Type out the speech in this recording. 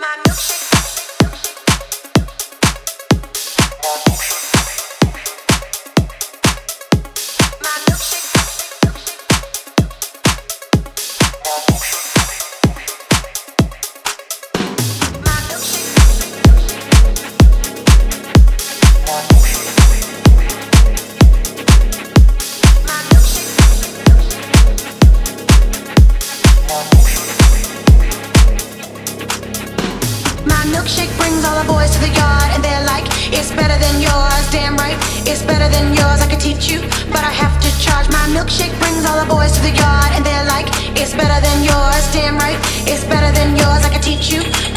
My milkshake brings all the boys to the yard, and they're like, it's better than yours. Damn right, it's better than yours. I could teach you, but I have to charge. My milkshake brings all the boys to the yard, and they're like, it's better than yours. Damn right, it's better than yours. I could teach you,